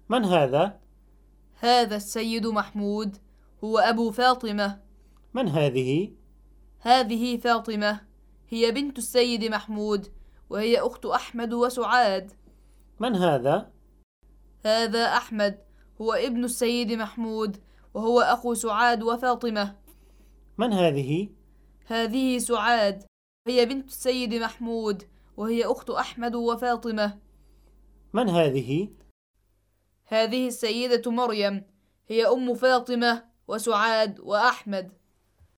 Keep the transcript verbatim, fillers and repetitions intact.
من هذا؟ هذا السيد محمود، هو أبو فاطمة. من هذه؟ هذه فاطمة، هي بنت السيد محمود، وهي أخت أحمد وسعاد. من هذا؟ هذا أحمد، هو ابن السيد محمود، وهو أخو سعاد وفاطمة. من هذه؟ هذه سعاد، هي بنت السيد محمود، وهي أخت أحمد وفاطمة. من هذه؟ هذه السيدة مريم، هي أم فاطمة وسعاد وأحمد.